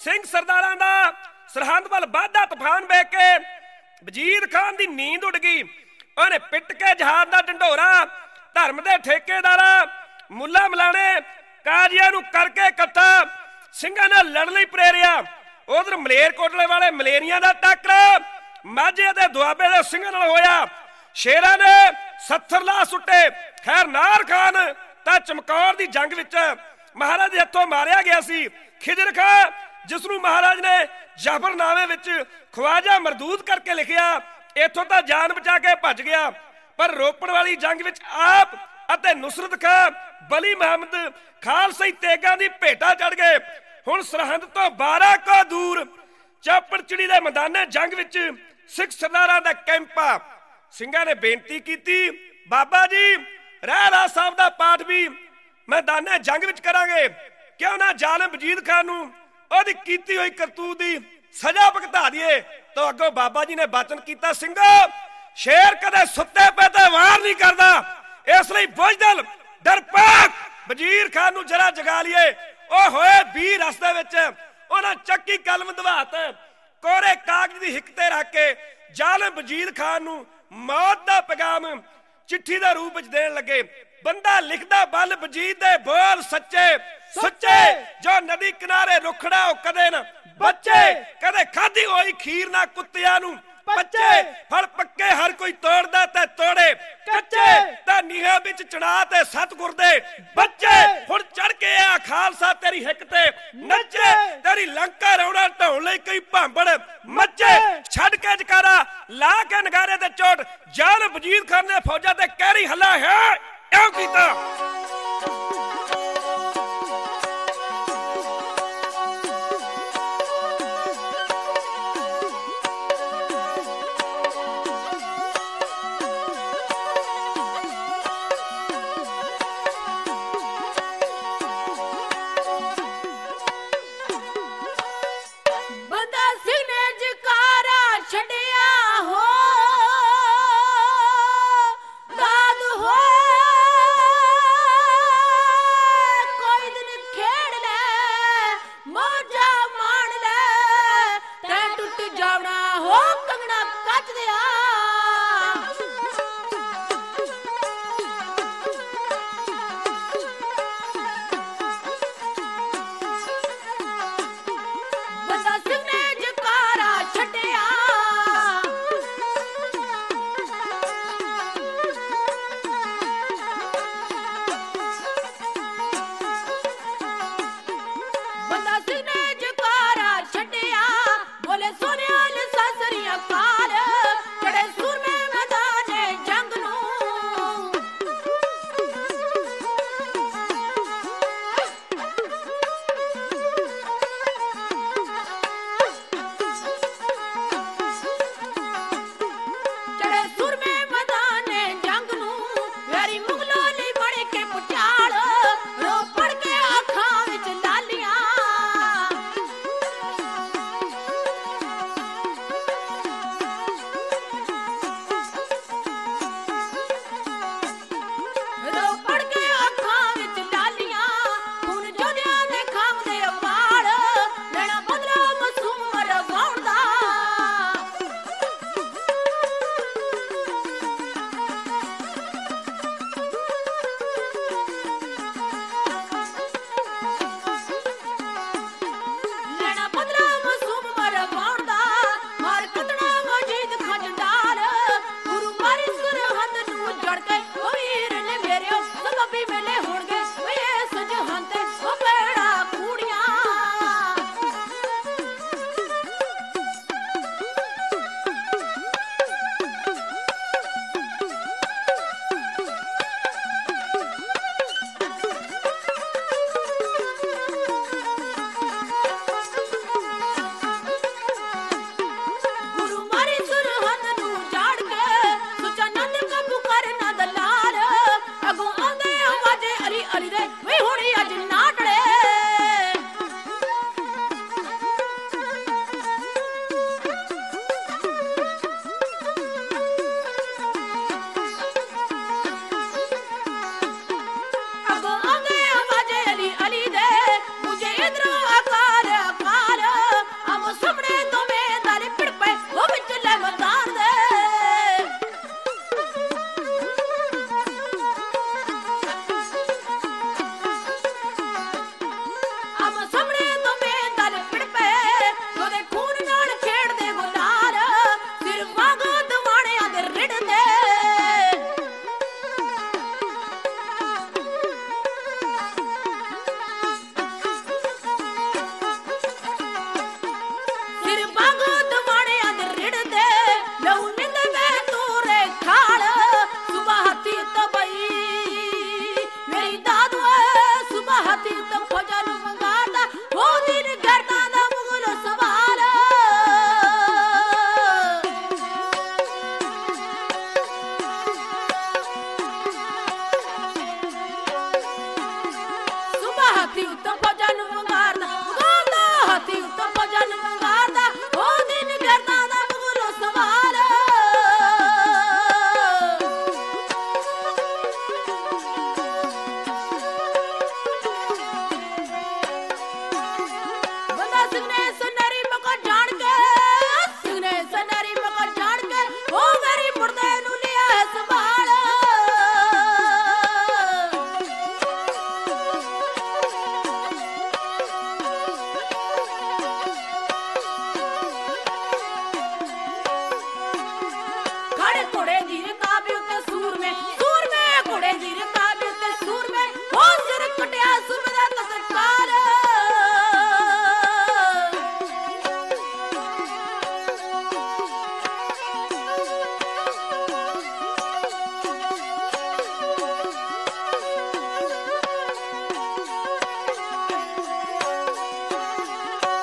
ਸਿੰਘ ਸਰਦਾਰਾਂ ਦਾ ਸਰਹੰਦ ਵੱਲ ਵਾਧਾ ਤੂਫਾਨ ਵੇਖ ਕੇ ਵਜ਼ੀਰ ਖਾਨ ਦੀ ਨੀਂਦ ਉੱਡ ਗਈ। ਉਹਨੇ ਪਿੱਟ ਕੇ ਜਹਾਜ਼ ਦਾ ਢੰਡੋਰਾ ਧਰਮ ਦੇ ਠੇਕੇਦਾਰਾਂ, ਮੁੱਲਾ ਮਲਾਣੇ, ਕਾਜ਼ੀਆਂ ਨੂੰ ਕਰਕੇ ਇਕੱਠਾ ਸਿੰਘਾਂ ਨਾਲ ਲੜਨ ਲਈ ਪ੍ਰੇਰਿਆ। ਉਧਰ ਮਲੇਰਕੋਟਲੇ ਵਾਲੇ ਮਲੇਰੀਆਂ ਦਾ ਟੱਕਰਾ ਮਾਝੇ ਦੇ ਦੁਆਬੇ ਦੇ ਸਿੰਘਾਂ ਨਾਲ ਹੋਇਆ। ਸ਼ੇਰਾਂ ਨੇ 70 ਲਾ ਸੁੱਟੇ। ਖੈਰ ਨਾਰ ਖਾਨ ਤਾਂ ਚਮਕੌਰ ਦੀ ਜੰਗ ਵਿੱਚ ਮਹਾਰਾਜ ਦੇ ਹੱਥੋਂ ਮਾਰਿਆ ਗਿਆ ਸੀ। ਖਿਜਰ ਖਾਂ, ਜਿਸ ਨੂੰ ਮਹਾਰਾਜ ਨੇ ਜਾਫਰਨਾਮੇ ਵਿੱਚ ਖਵਾਜਾ ਮਰਦੂਦ ਕਰਕੇ ਲਿਖਿਆ, ਇੱਥੋਂ ਤਾਂ ਜਾਨ ਬਚਾ ਕੇ ਭੱਜ ਗਿਆ। ਪਰ ਰੋਪੜ ਵਾਲੀ ਜੰਗ ਵਿੱਚ ਆਪ ਅਤੇ ਨੁਸਰਤ ਖਾਂ, ਬਲੀ ਮੁਹੰਮਦ, ਖਾਲਸਾਈ ਤੇਗਾਂ ਦੀ ਭੇਟਾ ਚੜ ਗਏ। ਹੁਣ ਸਰਹੰਦ ਤੋਂ 12 ਕੋ ਦੂਰ ਚਾਪੜਚਿੜੀ ਦੇ ਮੈਦਾਨੇ ਜੰਗ ਵਿੱਚ ਸਿੱਖ ਸਰਦਾਰਾਂ ਦਾ ਕੈਂਪ ਆ। ਸਿੰਘਾਂ ਨੇ ਬੇਨਤੀ ਕੀਤੀ, ਬਾਬਾ ਜੀ ਰਹਿਰਾਸ ਸਾਹਿਬ ਦਾ ਪਾਠ ਵੀ ਮੈਦਾਨੇ ਜੰਗ ਵਿੱਚ ਕਰਾਂਗੇ, ਕਿਉਂ ਨਾ ਜ਼ਾਲਮ ਵਜੀਦ ਖਾਨ ਨੂੰ ਉਹਦੀ ਕੀਤੀ ਹੋਈ ਕਰਤੂਤ ਦੀ ਸਜ਼ਾ ਭੁਗਤਾ ਦਈਏ। ਤਾਂ ਅੱਗੋਂ ਬਾਬਾ ਜੀ ਨੇ ਬਚਨ ਕੀਤਾ, ਸਿੰਘੋ ਸ਼ੇਰ ਕਦੇ ਸੁੱਤੇ ਪਏ ਤੇ ਵਾਰ ਨਹੀਂ ਕਰਦਾ, ਇਸ ਲਈ ਬੁਝਦਿਲ ਡਰਪੋਕ ਵਜ਼ੀਰ ਖਾਨ ਨੂੰ ਜਰਾ ਜਗਾ ਲਈਏ। ਉਹ ਹੋਏ 20 ਰਸਤੇ ਵਿੱਚ ਉਹਨਾਂ ਚੱਕੀ ਕਲਮ ਦਵਾਤ ਕੋਰੇ ਕਾਗਜ਼ ਦੀ ਹਿੱਕ ਤੇ ਰੱਖ ਕੇ ਜ਼ਾਲਮ ਵਜ਼ੀਰ ਖਾਨ ਨੂੰ ਮੌਤ ਦਾ ਪੈਗਾਮ ਚਿੱਠੀ ਦੇ ਰੂਪ ਵਿੱਚ ਦੇਣ ਲੱਗੇ। ਬੰਦਾ ਲਿਖਦਾ ਬਲ ਵਜੀਦ ਦੇ ਬੋਲ ਸੱਚੇ ਸੁੱਚੇ, ਜੋ ਨਦੀ ਕਿਨਾਰੇ ਰੁਖੜਾ ਉਹ ਕਦੇ ਨਾ ਬੱਚੇ, ਕਦੇ ਖਾਧੀ ਹੋਈ ਖੀਰ ਨਾ ਕੁੱਤਿਆਂ ਨੂੰ ਬੱਚੇ। ਫਲ ਪੱਕੇ ਹਰ ਕੋਈ ਤੋੜਦਾ ਤੇ ਤੋੜੇ ਕੱਚੇ, ਤਾਂ ਨੀਹਾਂ ਵਿੱਚ ਚੜਾ ਤੇ ਸਤਿਗੁਰ ਦੇ ਬੱਚੇ। ਹੁਣ ਚੜ ਕੇ ਆ ਖਾਲਸਾ ਤੇਰੀ ਹਿੱਕ ਤੇ ਨੱਚੇ, ਤੇਰੀ ਲੰਕਾ ਰੌਣਾ ਢਾਉਣ ਲਈ ਕਈ ਭਾਂਬੜ ਮੱਚੇ। ਛੱਡ ਕੇ ਜਕਾਰਾ ਲਾ ਕੇ ਨਗਾਰੇ ਤੇ ਚੋਟ, ਜਾਨ ਵਜ਼ੀਰ ਖਾਨ ਨੇ ਫੌਜਾਂ ਤੇ ਕਹਿਰੀ ਹੱਲਾ ਹੈ ਇਉਂ ਕੀਤਾ। ਛੱਡਿਆ ਬੋਲੇ ਸੋਨਿਆਲ ਸਸਰੀਆ ਕਾਲ, ਜਿਹੜੇ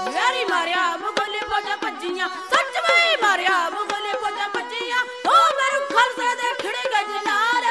ਵੈਰੀ ਮਾਰਿਆ ਮੁਗਲੇ ਫੌਜਾਂ ਭੱਜੀਆਂ, ਸੱਚ ਵੇ ਮਾਰਿਆ ਮੁਗਲੇ ਫੌਜਾਂ ਭੱਜੀਆਂ, ਹੋ ਮੇਰੇ ਖਾਲਸੇ ਦੇ ਖਿੜੇ ਗਜਨਾਰ,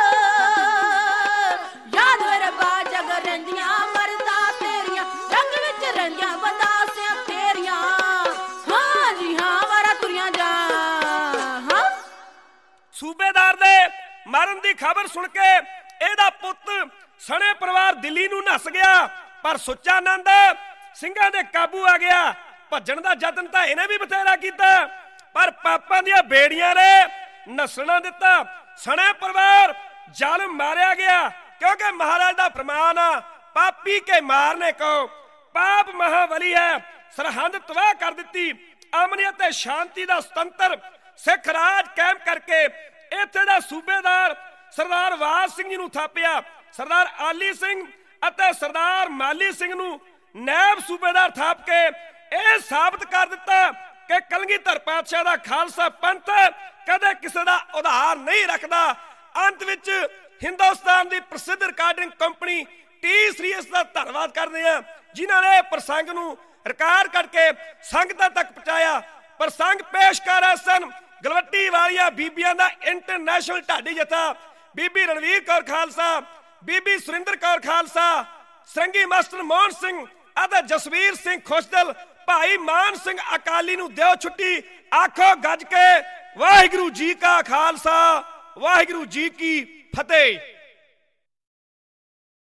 ਯਾਦ ਵੇ ਰੱਬਾ ਜਗ ਰਹਿੰਦੀਆਂ ਮਰਦਾ ਤੇਰੀਆਂ, ਜੰਗ ਵਿੱਚ ਰਹਿੰਦੀਆਂ ਬੰਦਾਸਿਆਂ ਤੇਰੀਆਂ, ਹਾਂ ਜੀ ਹਾਂ ਵਾਰਾ ਤੁਰੀਆਂ ਜਾ। ਹਾਂ ਸੂਬੇਦਾਰ ਦੇ ਮਰਨ ਦੀ ਖਬਰ ਸੁਣ ਕੇ ਇਹਦਾ ਪੁੱਤ ਸਣੇ ਪਰਿਵਾਰ ਦਿੱਲੀ ਨੂੰ ਨੱਸ ਗਿਆ, ਪਰ ਸੁੱਚਾ ਨੰਦ ਸਿੰਘਾਂ ਦੇ ਕਾਬੂ ਆ ਗਿਆ। ਭੱਜਣ ਦਾ ਯਤਨ ਤਾਂ ਇਹਨੇ ਵੀ ਬਥੇਰਾ ਕੀਤਾ, ਪਰ ਪਾਪਾਂ ਦੀਆਂ ਬੇੜੀਆਂ ਨੇ ਨੱਸਣਾ ਦਿੱਤਾ। ਸਣੇ ਪਰਿਵਾਰ ਜ਼ਾਲਮ ਮਾਰਿਆ ਗਿਆ, ਕਿਉਂਕਿ ਮਹਾਰਾਜ ਦਾ ਫਰਮਾਨ ਆ, ਪਾਪੀ ਕੇ ਮਾਰਨੇ ਕੋ ਪਾਪ ਮਹਾਬਲੀ ਹੈ। ਸਰਹੰਦ ਤਬਾਹ ਕਰ ਦਿੱਤੀ, ਅਮਨ ਅਤੇ ਸ਼ਾਂਤੀ ਦਾ ਸੁਤੰਤਰ ਸਿੱਖ ਰਾਜ ਕਾਇਮ ਕਰਕੇ ਇੱਥੇ ਦਾ ਸੂਬੇਦਾਰ ਸਰਦਾਰ ਵਾਜ ਸਿੰਘ ਜੀ ਨੂੰ ਥਾਪਿਆ। ਸਰਦਾਰ ਆਲੀ ਸਿੰਘ ਅਤੇ ਸਰਦਾਰ ਮਾਲੀ ਸਿੰਘ ਨੂੰ ਨਾਇਬ ਸੂਬੇਦਾਰ ਥਾਪ ਕੇ ਇਹ ਸਾਬਤ ਕਰ ਦਿੱਤਾ ਕਿ ਕਲਗੀਧਰ ਪਾਤਸ਼ਾਹ ਦਾ ਖਾਲਸਾ ਪੰਥ ਕਦੇ ਕਿਸੇ ਦਾ ਉਧਾਰ ਨਹੀਂ ਰੱਖਦਾ। ਅੰਤ ਵਿੱਚ ਹਿੰਦੁਸਤਾਨ ਦੀ ਪ੍ਰਸਿੱਧ ਰਿਕਾਰਡਿੰਗ ਕੰਪਨੀ ਟੀ ਸੀਰੀਜ਼ ਦਾ ਧੰਨਵਾਦ ਕਰਦੇ ਹਾਂ, ਜਿਨ੍ਹਾਂ ਨੇ ਪ੍ਰਸੰਗ ਨੂੰ ਰਿਕਾਰਡ ਕਰਕੇ ਸੰਗਤਾਂ ਤੱਕ ਪਹੁੰਚਾਇਆ। ਪ੍ਰਸੰਗ ਪੇਸ਼ ਕਰ ਰਹੇ ਸਨ ਗਲਵੱਟੀ ਵਾਲੀਆਂ ਬੀਬੀਆਂ ਦਾ ਇੰਟਰਨੈਸ਼ਨਲ ਢਾਡੀ ਜਥਾ, ਬੀਬੀ ਰਣਵੀਰ ਕੌਰ ਖਾਲਸਾ, ਬੀਬੀ ਸੁਰਿੰਦਰ ਕੌਰ ਖਾਲਸਾ, ਸਰੰਗੀ ਮਾਸਟਰ ਮੋਹਨ ਸਿੰਘ ਅਤੇ ਜਸਵੀਰ ਸਿੰਘ ਖੁਸ਼ਦਲ। ਭਾਈ ਮਾਨ ਸਿੰਘ ਅਕਾਲੀ ਨੂੰ ਦਿਓ ਛੁੱਟੀ, ਆਖੋ ਗੱਜ ਕੇ ਵਾਹਿਗੁਰੂ ਜੀ ਕਾ ਖਾਲਸਾ ਵਾਹਿਗੁਰੂ ਜੀ ਕੀ ਫਤਿਹ।